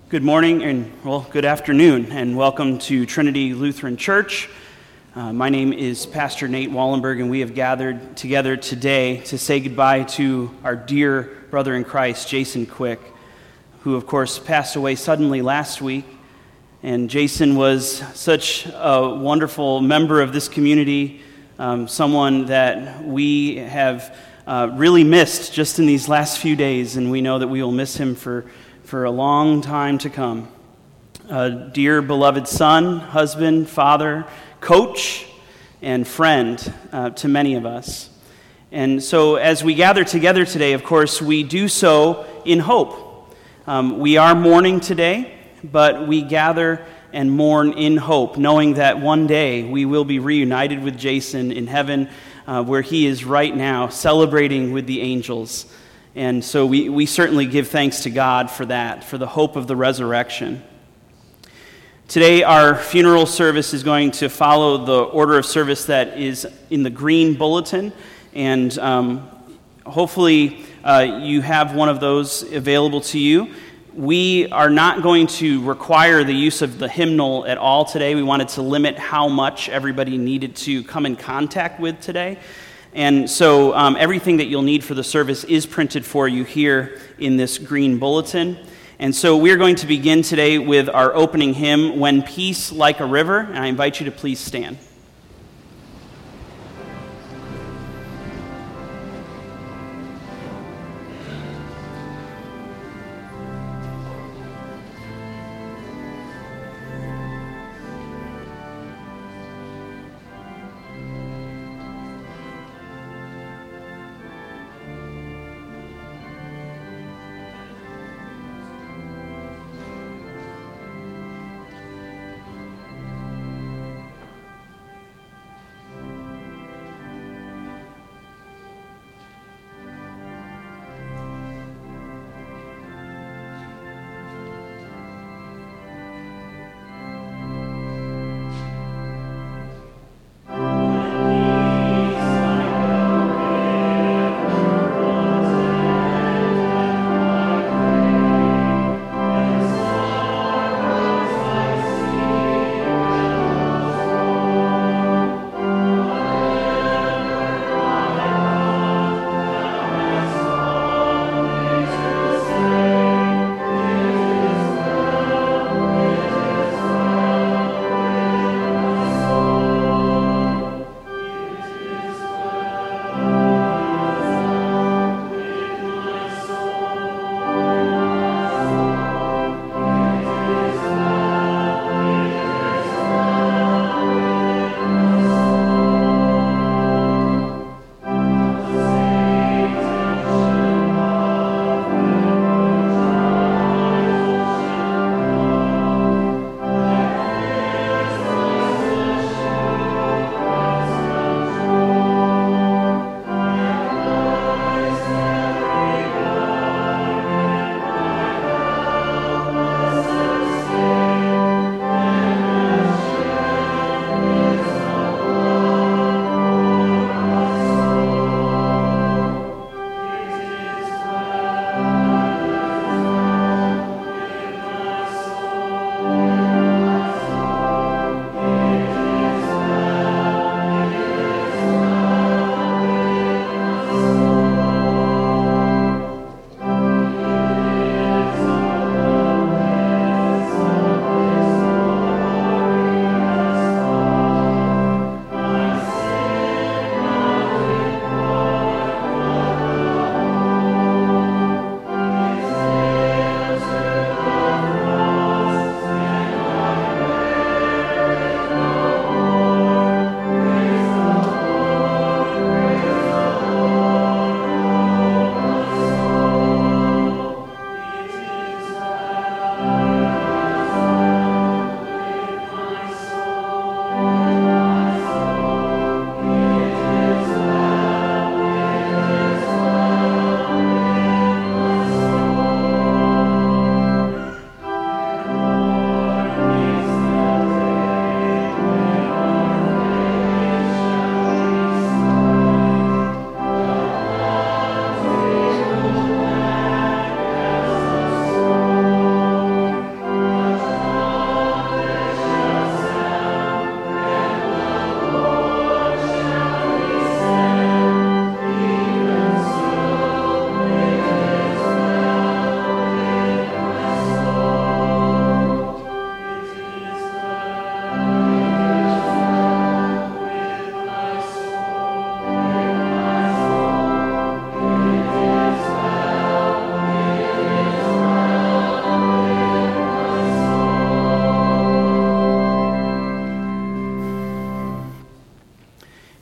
Good morning good afternoon, and welcome to Trinity Lutheran Church. My name is Pastor Nate Wallenberg, and we have gathered together today to say goodbye to our dear brother in Christ, Jason Quick, who, of course, passed away suddenly last week. And Jason was such a wonderful member of this community, someone that we have really missed just in these last few days, and we know that we will miss him for a long time to come. A dear beloved son, husband, father, coach, and friend to many of us. And so as we gather together today, of course, we do so in hope. We are mourning today, but we gather and mourn in hope, knowing that one day we will be reunited with Jason in heaven, where he is right now celebrating with the angels. And so we certainly give thanks to God for that, for the hope of the resurrection. Today, our funeral service is going to follow the order of service that is in the green bulletin, and hopefully you have one of those available to you. We are not going to require the use of the hymnal at all today. We wanted to limit how much everybody needed to come in contact with today. And so everything that you'll need for the service is printed for you here in this green bulletin. And so we're going to begin today with our opening hymn, When Peace Like a River, and I invite you to please stand.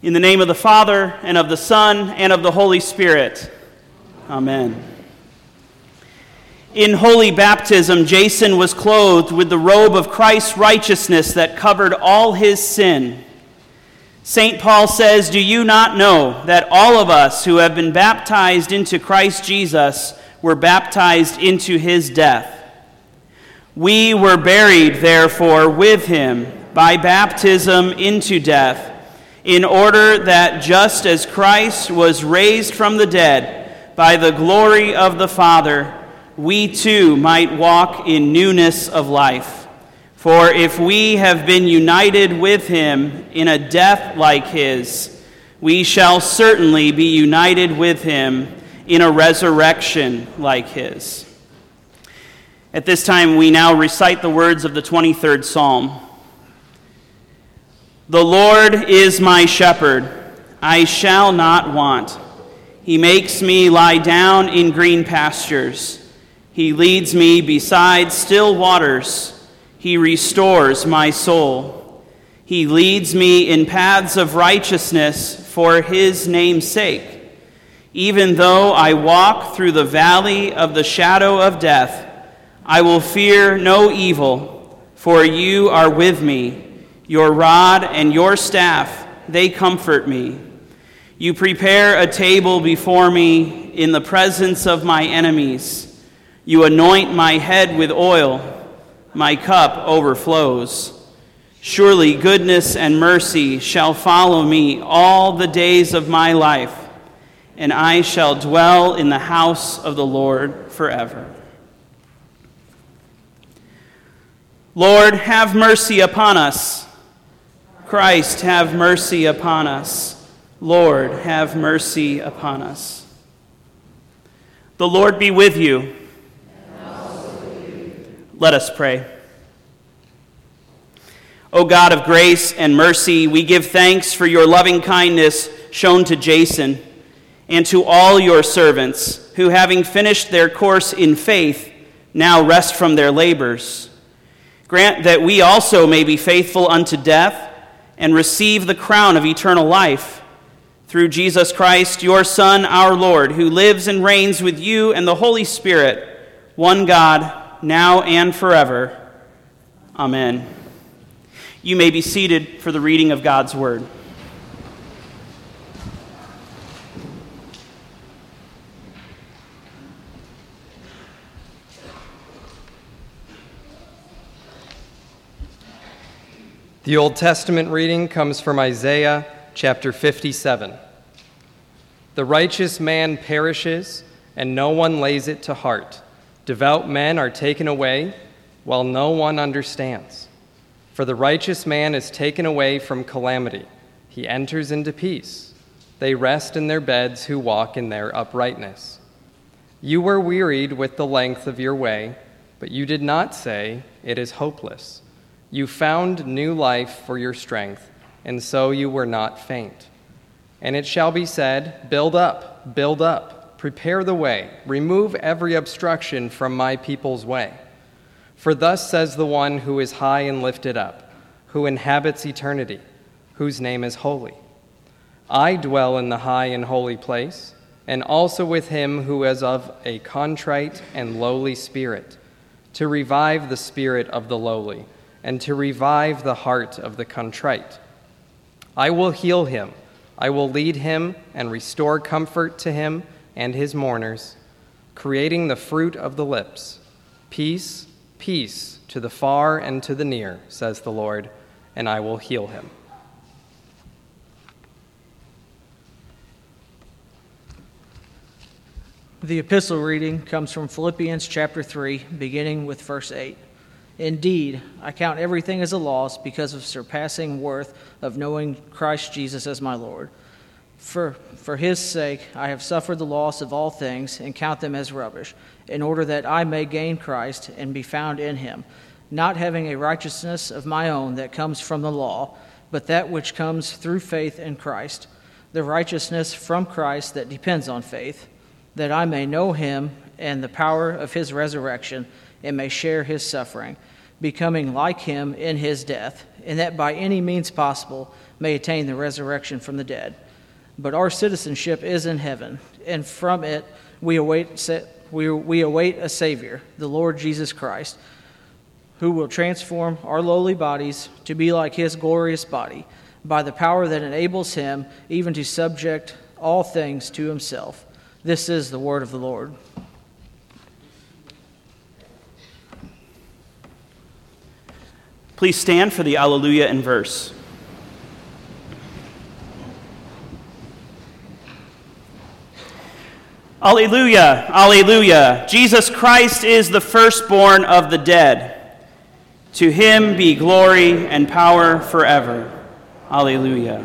In the name of the Father, and of the Son, and of the Holy Spirit. Amen. In holy baptism, Jason was clothed with the robe of Christ's righteousness that covered all his sin. St. Paul says, "Do you not know that all of us who have been baptized into Christ Jesus were baptized into his death? We were buried, therefore, with him by baptism into death, in order that just as Christ was raised from the dead by the glory of the Father, we too might walk in newness of life. For if we have been united with him in a death like his, we shall certainly be united with him in a resurrection like his." At this time, we now recite the words of the 23rd Psalm. "The Lord is my shepherd, I shall not want. He makes me lie down in green pastures. He leads me beside still waters. He restores my soul. He leads me in paths of righteousness for his name's sake. Even though I walk through the valley of the shadow of death, I will fear no evil, for you are with me. Your rod and your staff, they comfort me. You prepare a table before me in the presence of my enemies. You anoint my head with oil. My cup overflows. Surely goodness and mercy shall follow me all the days of my life, and I shall dwell in the house of the Lord forever." Lord, have mercy upon us. Christ, have mercy upon us. Lord, have mercy upon us. The Lord be with you. And also with you. Let us pray. O God of grace and mercy, we give thanks for your loving kindness shown to Jason and to all your servants who, having finished their course in faith, now rest from their labors. Grant that we also may be faithful unto death and receive the crown of eternal life. Through Jesus Christ, your Son, our Lord, who lives and reigns with you and the Holy Spirit, one God, now and forever. Amen. You may be seated for the reading of God's word. The Old Testament reading comes from Isaiah chapter 57. "The righteous man perishes, and no one lays it to heart. Devout men are taken away, while no one understands. For the righteous man is taken away from calamity. He enters into peace. They rest in their beds who walk in their uprightness. You were wearied with the length of your way, but you did not say, 'It is hopeless.' You found new life for your strength, and so you were not faint. And it shall be said, 'Build up, prepare the way, remove every obstruction from my people's way.' For thus says the one who is high and lifted up, who inhabits eternity, whose name is holy. I dwell in the high and holy place, and also with him who is of a contrite and lowly spirit, to revive the spirit of the lowly, and to revive the heart of the contrite. I will heal him, I will lead him and restore comfort to him and his mourners, creating the fruit of the lips. Peace, peace to the far and to the near, says the Lord, and I will heal him." The epistle reading comes from Philippians chapter 3, beginning with verse 8. "Indeed, I count everything as a loss because of surpassing worth of knowing Christ Jesus as my Lord. For his sake I have suffered the loss of all things and count them as rubbish, in order that I may gain Christ and be found in him, not having a righteousness of my own that comes from the law, but that which comes through faith in Christ, the righteousness from Christ that depends on faith, that I may know him and the power of his resurrection, and may share his suffering, becoming like him in his death, and that by any means possible may attain the resurrection from the dead. But our citizenship is in heaven, and from it we await a Savior, the Lord Jesus Christ, who will transform our lowly bodies to be like his glorious body, by the power that enables him even to subject all things to himself. This is the word of the Lord. Please stand for the Alleluia in verse. Alleluia, alleluia. Jesus Christ is the firstborn of the dead. To him be glory and power forever. Alleluia.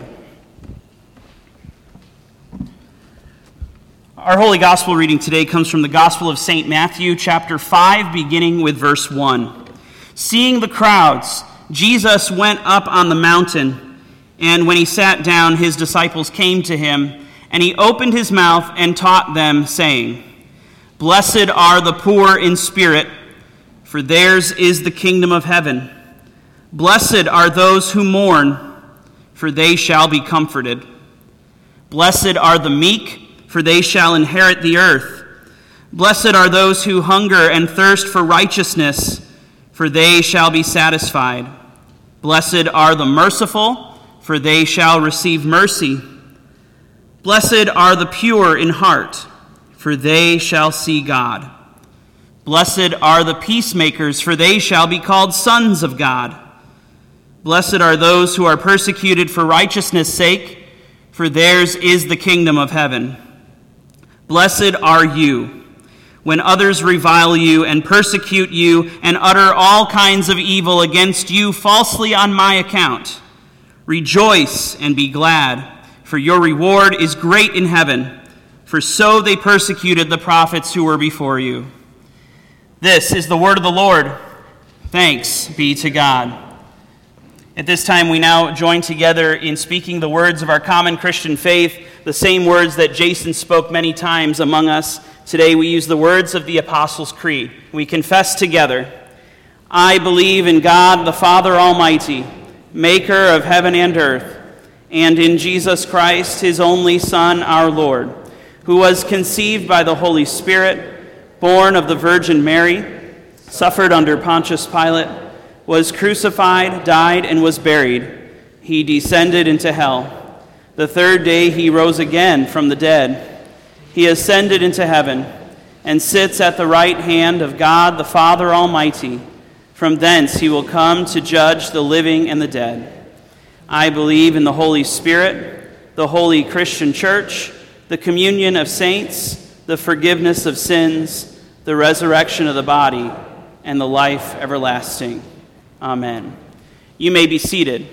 Our Holy Gospel reading today comes from the Gospel of St. Matthew, chapter 5, beginning with verse 1. Seeing the crowds, Jesus went up on the mountain, and when he sat down, his disciples came to him, and he opened his mouth and taught them, saying, Blessed are the poor in spirit, for theirs is the kingdom of heaven. Blessed are those who mourn, for they shall be comforted. Blessed are the meek, for they shall inherit the earth. Blessed are those who hunger and thirst for righteousness, for they shall be satisfied. Blessed are the merciful, for they shall receive mercy. Blessed are the pure in heart, for they shall see God. Blessed are the peacemakers, for they shall be called sons of God. Blessed are those who are persecuted for righteousness' sake, for theirs is the kingdom of heaven. Blessed are you, when others revile you and persecute you and utter all kinds of evil against you falsely on my account. Rejoice and be glad, for your reward is great in heaven, for so they persecuted the prophets who were before you. This is the word of the Lord. Thanks be to God. At this time, we now join together in speaking the words of our common Christian faith, the same words that Jason spoke many times among us. Today we use the words of the Apostles' Creed. We confess together, I believe in God the Father Almighty, maker of heaven and earth, and in Jesus Christ, his only Son, our Lord, who was conceived by the Holy Spirit, born of the Virgin Mary, suffered under Pontius Pilate, was crucified, died, and was buried. He descended into hell. The third day he rose again from the dead. He ascended into heaven and sits at the right hand of God the Father Almighty. From thence he will come to judge the living and the dead. I believe in the Holy Spirit, the holy Christian church, the communion of saints, the forgiveness of sins, the resurrection of the body, and the life everlasting. Amen. You may be seated.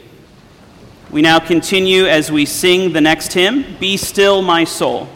We now continue as we sing the next hymn, Be Still My Soul.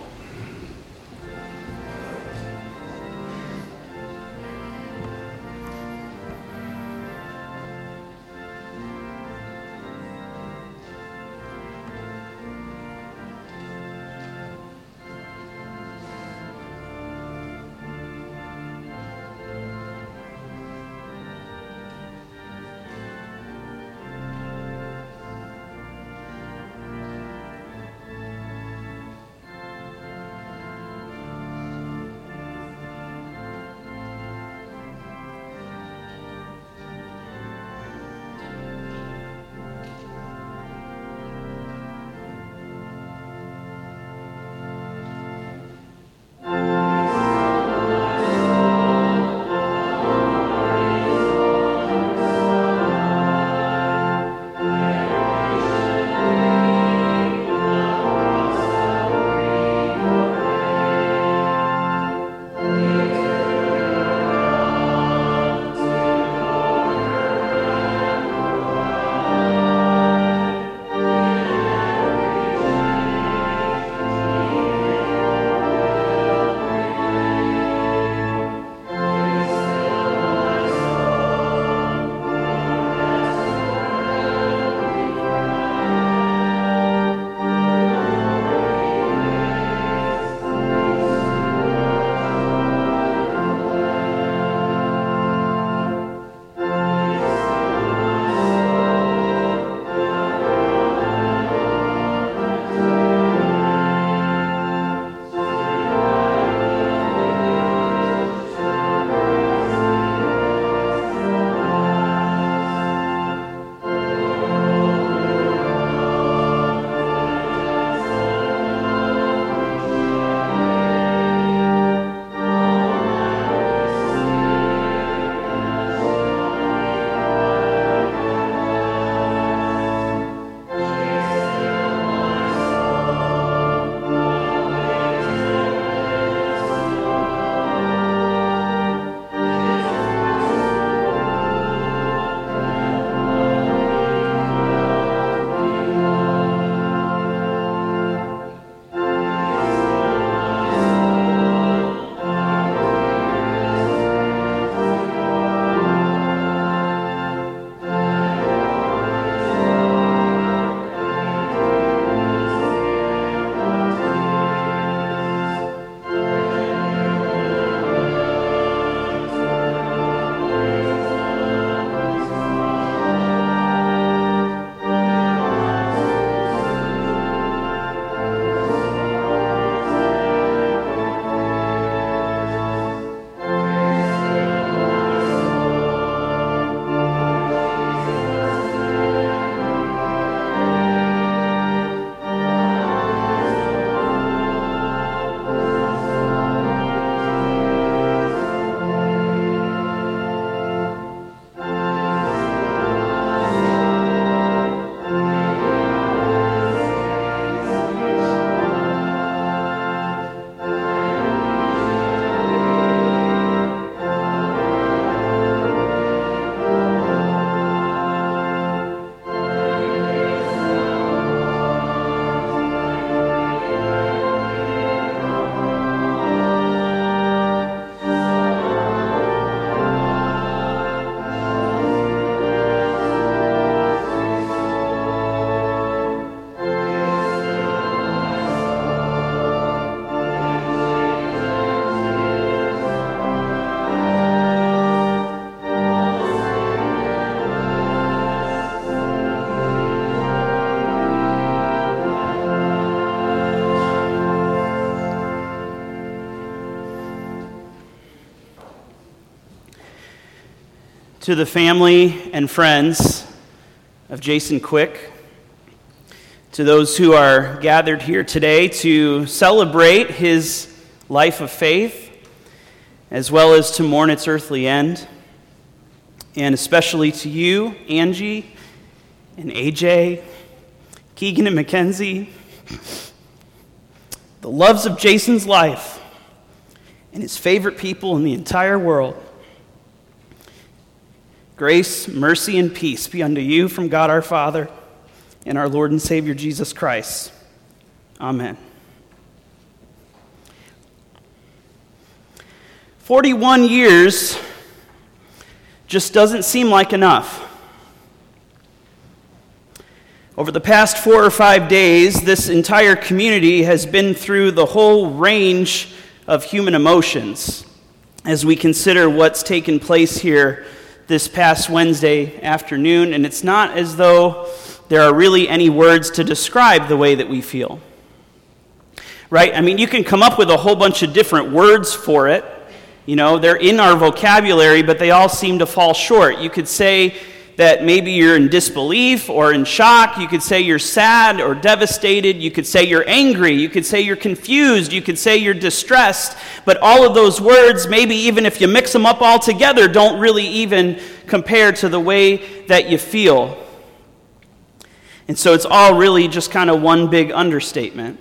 To the family and friends of Jason Quick, to those who are gathered here today to celebrate his life of faith, as well as to mourn its earthly end, and especially to you, Angie and AJ, Keegan and Mackenzie, the loves of Jason's life, and his favorite people in the entire world. Grace, mercy, and peace be unto you from God our Father and our Lord and Savior Jesus Christ. Amen. 41 years just doesn't seem like enough. Over the past 4 or 5 days, this entire community has been through the whole range of human emotions as we consider what's taken place here this past Wednesday afternoon, and it's not as though there are really any words to describe the way that we feel. Right? I mean, you can come up with a whole bunch of different words for it. You know, they're in our vocabulary, but they all seem to fall short. You could say that maybe you're in disbelief or in shock. You could say you're sad or devastated. You could say you're angry. You could say you're confused. You could say you're distressed. But all of those words, maybe even if you mix them up all together, don't really even compare to the way that you feel. And so it's all really just kind of one big understatement.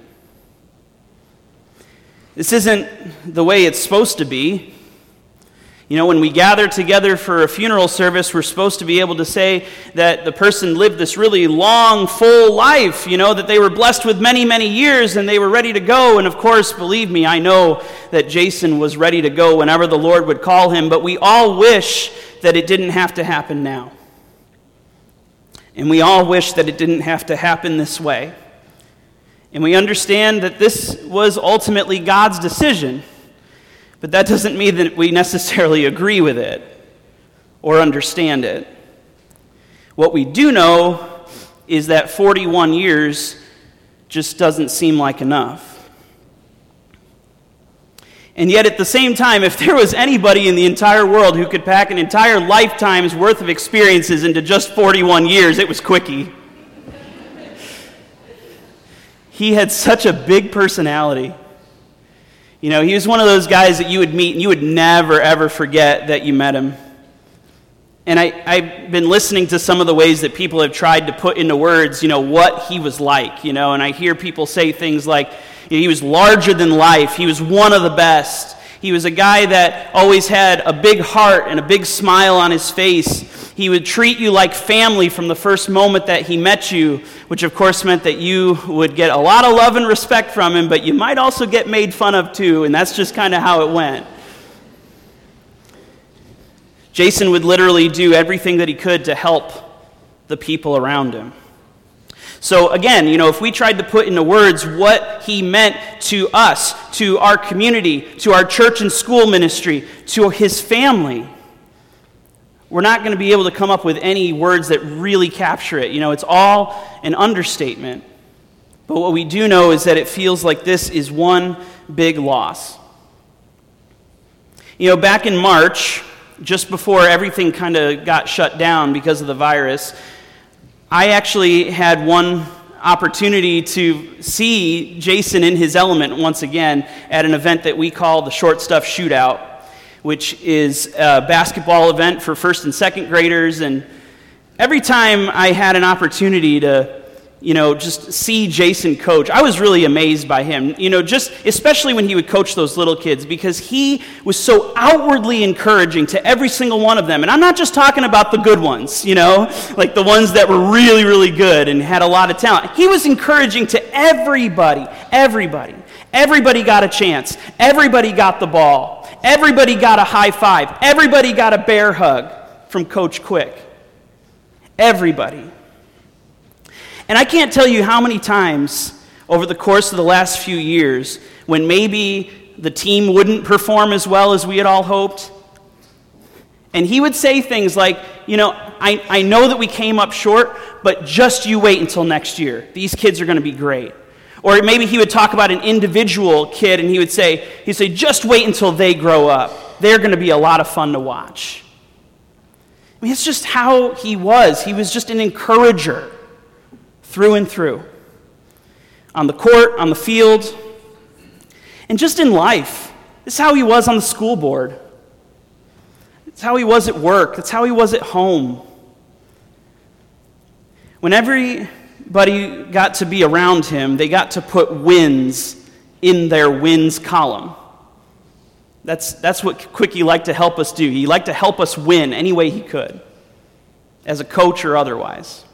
This isn't the way it's supposed to be. You know, when we gather together for a funeral service, we're supposed to be able to say that the person lived this really long, full life, you know, that they were blessed with many, many years and they were ready to go. And of course, believe me, I know that Jason was ready to go whenever the Lord would call him, but we all wish that it didn't have to happen now. And we all wish that it didn't have to happen this way. And we understand that this was ultimately God's decision. But that doesn't mean that we necessarily agree with it or understand it. What we do know is that 41 years just doesn't seem like enough. And yet at the same time, if there was anybody in the entire world who could pack an entire lifetime's worth of experiences into just 41 years, it was Quickie. He had such a big personality. You know, he was one of those guys that you would meet and you would never, ever forget that you met him. And I've been listening to some of the ways that people have tried to put into words, you know, what he was like, you know, and I hear people say things like, you know, he was larger than life, he was one of the best. He was a guy that always had a big heart and a big smile on his face. He would treat you like family from the first moment that he met you, which of course meant that you would get a lot of love and respect from him, but you might also get made fun of too, and that's just kind of how it went. Jason would literally do everything that he could to help the people around him. So again, you know, if we tried to put into words what he meant to us, to our community, to our church and school ministry, to his family, we're not going to be able to come up with any words that really capture it. You know, it's all an understatement. But what we do know is that it feels like this is one big loss. You know, back in March, just before everything kind of got shut down because of the virus, I actually had one opportunity to see Jason in his element once again at an event that we call the Short Stuff Shootout, which is a basketball event for first and second graders. And every time I had an opportunity to, you know, just see Jason coach, I was really amazed by him, you know, just especially when he would coach those little kids, because he was so outwardly encouraging to every single one of them. And I'm not just talking about the good ones, you know, like the ones that were really, really good and had a lot of talent. He was encouraging to everybody. Everybody got a chance. Everybody got the ball. Everybody got a high five. Everybody got a bear hug from Coach Quick. Everybody. And I can't tell you how many times over the course of the last few years when maybe the team wouldn't perform as well as we had all hoped, and he would say things like, you know, I know that we came up short, but just you wait until next year. These kids are going to be great. Or maybe he would talk about an individual kid and he'd say, just wait until they grow up. They're going to be a lot of fun to watch. I mean, it's just how he was. He was just an encourager through and through. On the court, on the field, and just in life. This is how he was on the school board. It's how he was at work. It's how he was at home. When everybody got to be around him, they got to put wins in their wins column. That's what Quickie liked to help us do. He liked to help us win any way he could, as a coach or otherwise.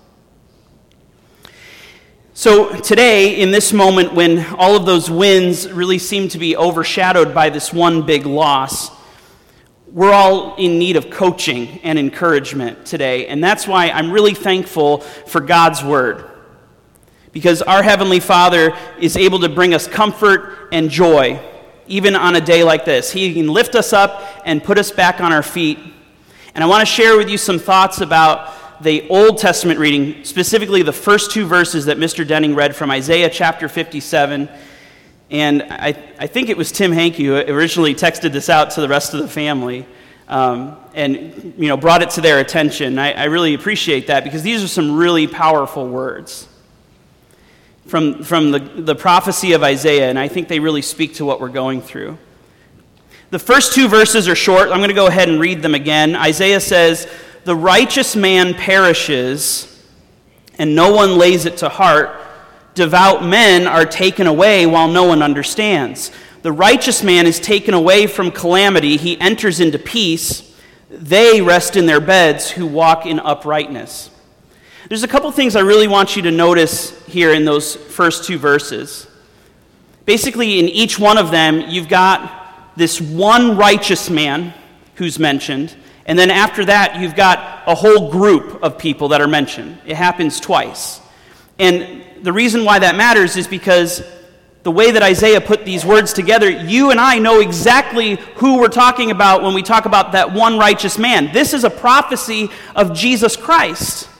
So today, in this moment when all of those wins really seem to be overshadowed by this one big loss, we're all in need of coaching and encouragement today. And that's why I'm really thankful for God's Word. Because our Heavenly Father is able to bring us comfort and joy, even on a day like this. He can lift us up and put us back on our feet. And I want to share with you some thoughts about the Old Testament reading, specifically the first two verses that Mr. Denning read from Isaiah chapter 57. And I think it was Tim Hankey who originally texted this out to the rest of the family and brought it to their attention. I really appreciate that because these are some really powerful words from the prophecy of Isaiah, and I think they really speak to what we're going through. The first two verses are short. I'm going to go ahead and read them again. Isaiah says, "The righteous man perishes, and no one lays it to heart. Devout men are taken away while no one understands. The righteous man is taken away from calamity. He enters into peace. They rest in their beds who walk in uprightness." There's a couple things I really want you to notice here in those first two verses. Basically, in each one of them, you've got this one righteous man who's mentioned, and then after that, you've got a whole group of people that are mentioned. It happens twice. And the reason why that matters is because the way that Isaiah put these words together, you and I know exactly who we're talking about when we talk about that one righteous man. This is a prophecy of Jesus Christ.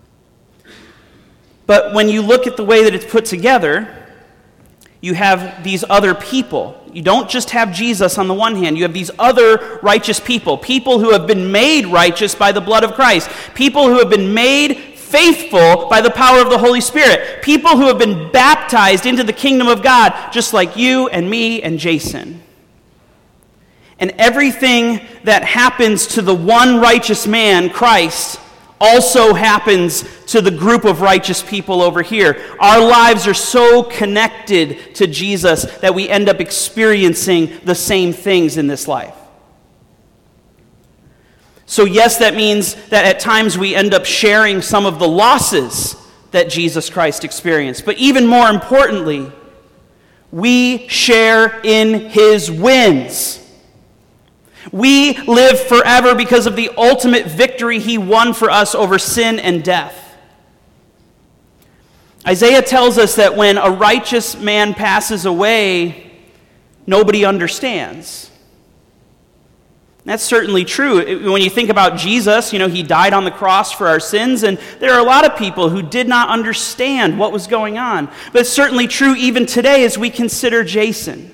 But when you look at the way that it's put together, you have these other people. You don't just have Jesus on the one hand. You have these other righteous people who have been made righteous by the blood of Christ, people who have been made faithful by the power of the Holy Spirit, people who have been baptized into the kingdom of God, just like you and me and Jason. And everything that happens to the one righteous man, Christ, also happens to the group of righteous people over here. Our lives are so connected to Jesus that we end up experiencing the same things in this life. So yes, that means that at times we end up sharing some of the losses that Jesus Christ experienced. But even more importantly, we share in his wins. We live forever because of the ultimate victory he won for us over sin and death. Isaiah tells us that when a righteous man passes away, nobody understands. That's certainly true. When you think about Jesus, he died on the cross for our sins, and there are a lot of people who did not understand what was going on. But it's certainly true even today as we consider Jason.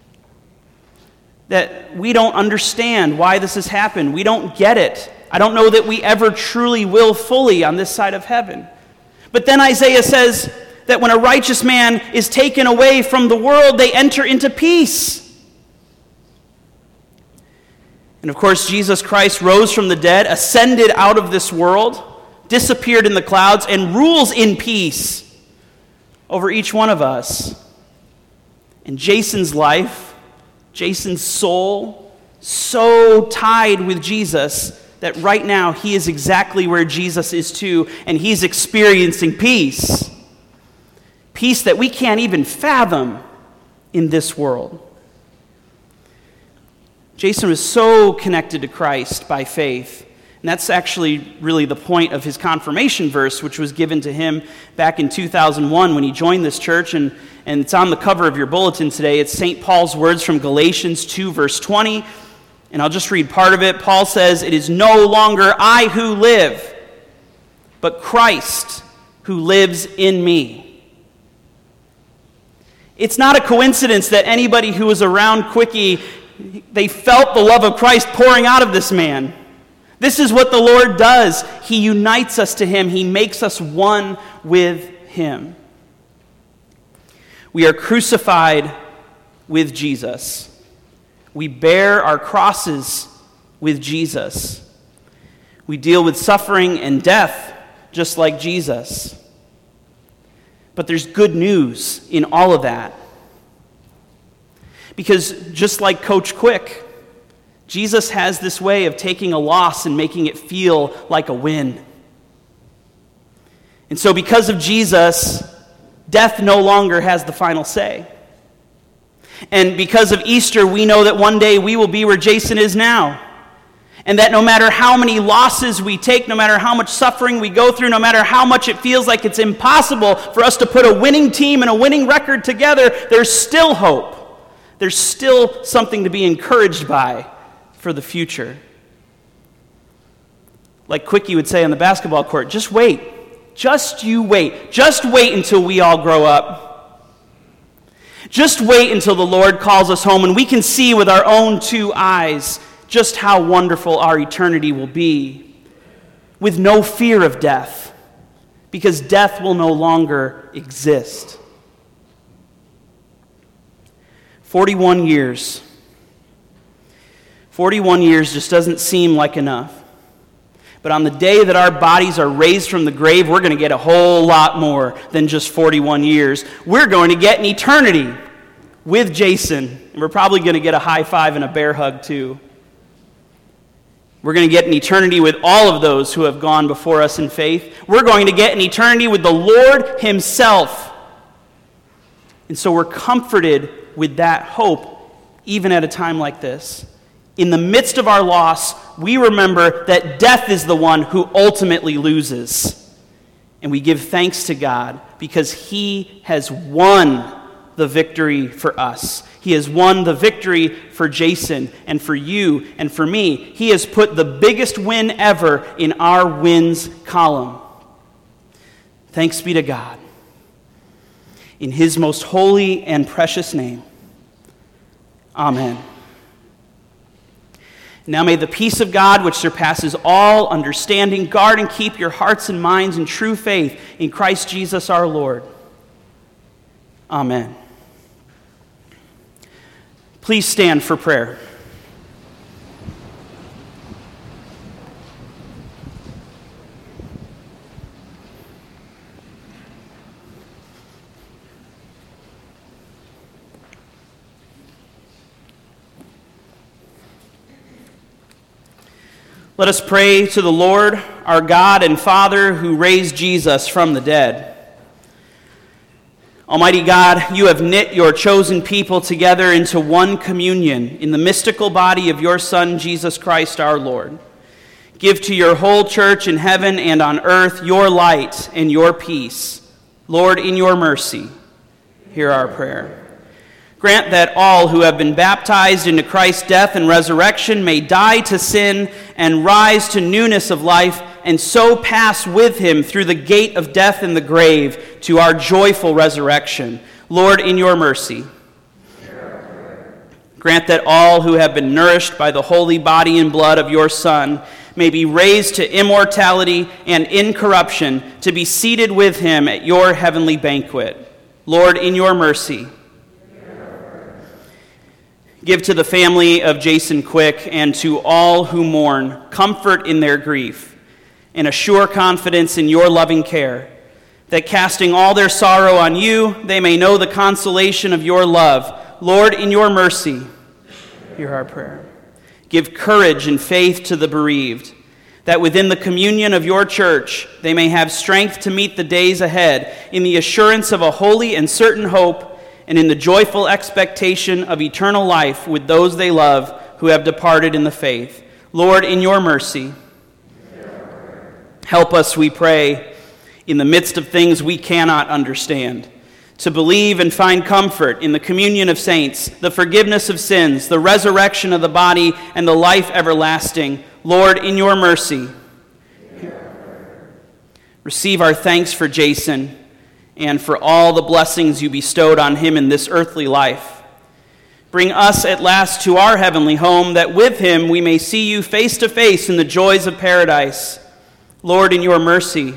That we don't understand why this has happened. We don't get it. I don't know that we ever truly will fully on this side of heaven. But then Isaiah says that when a righteous man is taken away from the world, they enter into peace. And of course, Jesus Christ rose from the dead, ascended out of this world, disappeared in the clouds, and rules in peace over each one of us. And Jason's life, Jason's soul, so tied with Jesus that right now he is exactly where Jesus is too, and he's experiencing peace. Peace that we can't even fathom in this world. Jason was so connected to Christ by faith, and that's actually really the point of his confirmation verse, which was given to him back in 2001 when he joined this church, and it's on the cover of your bulletin today. It's St. Paul's words from Galatians 2, verse 20, and I'll just read part of it. Paul says, "It is no longer I who live, but Christ who lives in me." It's not a coincidence that anybody who was around Quickie, they felt the love of Christ pouring out of this man. This is what the Lord does. He unites us to him. He makes us one with him. We are crucified with Jesus. We bear our crosses with Jesus. We deal with suffering and death just like Jesus. But there's good news in all of that. Because just like Coach Quick, Jesus has this way of taking a loss and making it feel like a win. And so because of Jesus, death no longer has the final say. And because of Easter, we know that one day we will be where Jason is now. And that no matter how many losses we take, no matter how much suffering we go through, no matter how much it feels like it's impossible for us to put a winning team and a winning record together, there's still hope. There's still something to be encouraged by for the future. Like Quickie would say on the basketball court, just wait. Just you wait. Just wait until we all grow up. Just wait until the Lord calls us home and we can see with our own two eyes just how wonderful our eternity will be, with no fear of death, because death will no longer exist. 41 years. 41 years just doesn't seem like enough. But on the day that our bodies are raised from the grave, we're going to get a whole lot more than just 41 years. We're going to get an eternity with Jason. And we're probably going to get a high five and a bear hug too. We're going to get an eternity with all of those who have gone before us in faith. We're going to get an eternity with the Lord himself. And so we're comforted with that hope, even at a time like this. In the midst of our loss, we remember that death is the one who ultimately loses. And we give thanks to God because he has won the victory for us. He has won the victory for Jason and for you and for me. He has put the biggest win ever in our wins column. Thanks be to God. In his most holy and precious name. Amen. Now may the peace of God, which surpasses all understanding, guard and keep your hearts and minds in true faith in Christ Jesus our Lord. Amen. Please stand for prayer. Let us pray to the Lord, our God and Father, who raised Jesus from the dead. Almighty God, you have knit your chosen people together into one communion in the mystical body of your Son, Jesus Christ our Lord. Give to your whole church in heaven and on earth your light and your peace. Lord, in your mercy, hear our prayer. Grant that all who have been baptized into Christ's death and resurrection may die to sin and rise to newness of life, and so pass with him through the gate of death and the grave to our joyful resurrection. Lord, in your mercy. Grant that all who have been nourished by the holy body and blood of your Son may be raised to immortality and incorruption, to be seated with him at your heavenly banquet. Lord, in your mercy. Give to the family of Jason Quick and to all who mourn comfort in their grief and a sure confidence in your loving care, that casting all their sorrow on you, they may know the consolation of your love. Lord, in your mercy, hear our prayer. Give courage and faith to the bereaved, that within the communion of your church they may have strength to meet the days ahead in the assurance of a holy and certain hope and in the joyful expectation of eternal life with those they love who have departed in the faith. Lord, in your mercy, help us, we pray, in the midst of things we cannot understand, to believe and find comfort in the communion of saints, the forgiveness of sins, the resurrection of the body, and the life everlasting. Lord, in your mercy, receive our thanks for Jason and for all the blessings you bestowed on him in this earthly life. Bring us at last to our heavenly home, that with him we may see you face to face in the joys of paradise. Lord, in your mercy.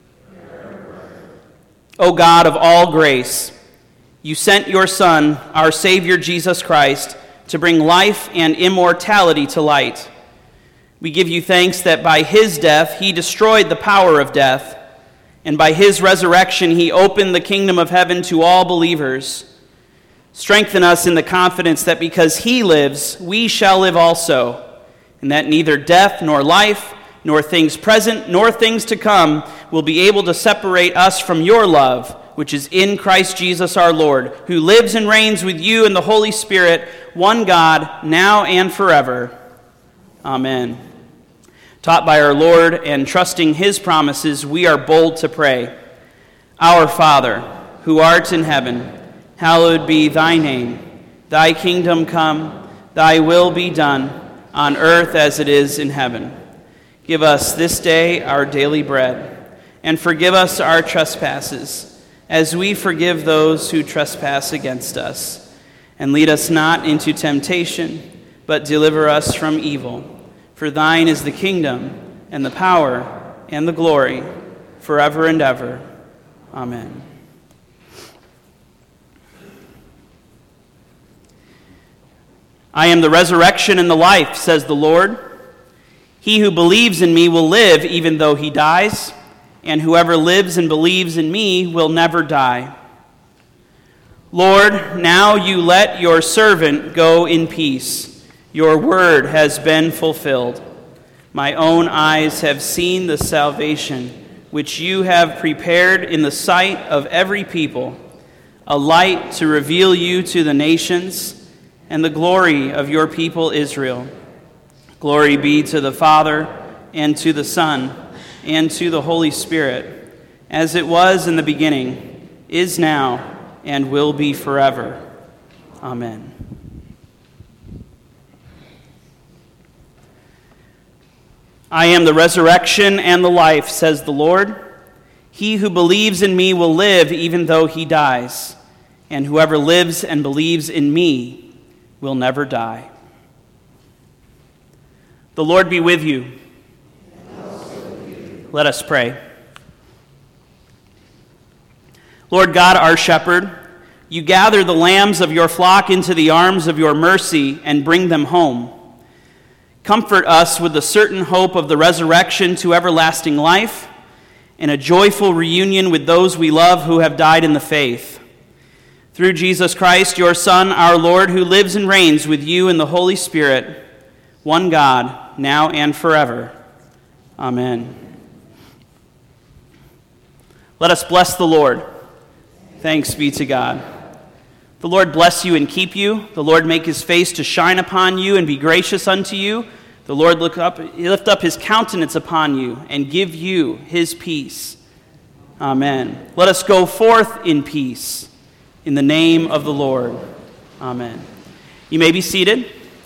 O God of all grace, you sent your Son, our Savior Jesus Christ, to bring life and immortality to light. We give you thanks that by his death he destroyed the power of death, and by his resurrection he opened the kingdom of heaven to all believers. Strengthen us in the confidence that because he lives, we shall live also, and that neither death nor life, nor things present nor things to come will be able to separate us from your love, which is in Christ Jesus our Lord, who lives and reigns with you in the Holy Spirit, one God, now and forever. Amen. Taught by our Lord and trusting his promises, we are bold to pray. Our Father, who art in heaven, hallowed be thy name. Thy kingdom come, thy will be done, on earth as it is in heaven. Give us this day our daily bread, and forgive us our trespasses, as we forgive those who trespass against us. And lead us not into temptation, but deliver us from evil. For thine is the kingdom, and the power, and the glory, forever and ever. Amen. I am the resurrection and the life, says the Lord. He who believes in me will live even though he dies, and whoever lives and believes in me will never die. Lord, now you let your servant go in peace. Your word has been fulfilled. My own eyes have seen the salvation which you have prepared in the sight of every people, a light to reveal you to the nations, and the glory of your people Israel. Glory be to the Father, and to the Son, and to the Holy Spirit, as it was in the beginning, is now, and will be forever. Amen. I am the resurrection and the life, says the Lord. He who believes in me will live even though he dies, and whoever lives and believes in me will never die. The Lord be with you. And also with you. Let us pray. Lord God, our shepherd, you gather the lambs of your flock into the arms of your mercy and bring them home. Comfort us with the certain hope of the resurrection to everlasting life and a joyful reunion with those we love who have died in the faith. Through Jesus Christ, your Son, our Lord, who lives and reigns with you in the Holy Spirit, one God, now and forever. Amen. Let us bless the Lord. Thanks be to God. The Lord bless you and keep you. The Lord make his face to shine upon you and be gracious unto you. The Lord lift up his countenance upon you and give you his peace. Amen. Let us go forth in peace. In the name of the Lord. Amen. You may be seated.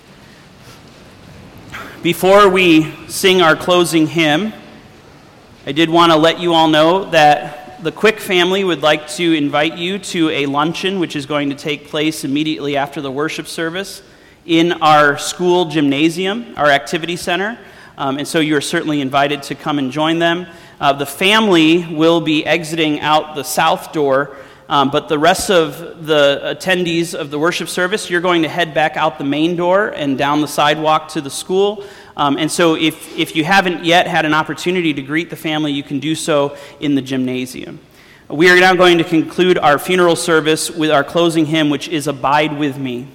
Before we sing our closing hymn, I did want to let you all know that the Quick family would like to invite you to a luncheon which is going to take place immediately after the worship service in our school gymnasium, our activity center. And so you're certainly invited to come and join them. The family will be exiting out the south door, but the rest of the attendees of the worship service, you're going to head back out the main door and down the sidewalk to the school. And so if you haven't yet had an opportunity to greet the family, you can do so in the gymnasium. We are now going to conclude our funeral service with our closing hymn, which is Abide With Me.